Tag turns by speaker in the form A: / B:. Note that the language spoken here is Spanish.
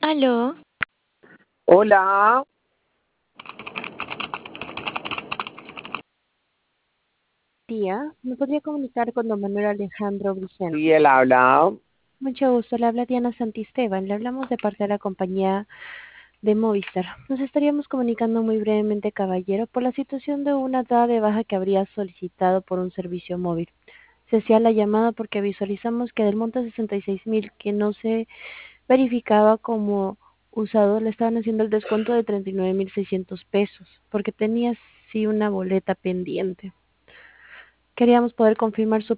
A: Aló,
B: Hola,
C: Tía, ¿me podría comunicar con don Manuel Alejandro Briceno?
B: sí, él habla.
C: Mucho gusto, le habla Diana Santisteban, le hablamos de parte de la compañía de Movistar. Nos estaríamos comunicando muy brevemente, caballero, por la situación de una dada de baja que habría solicitado por un servicio móvil. Se hacía la llamada porque visualizamos que del monto de 66,000 que no se verificaba como usado, le estaban haciendo el descuento de 39,600 pesos, porque tenía sí una boleta pendiente. Queríamos poder confirmar su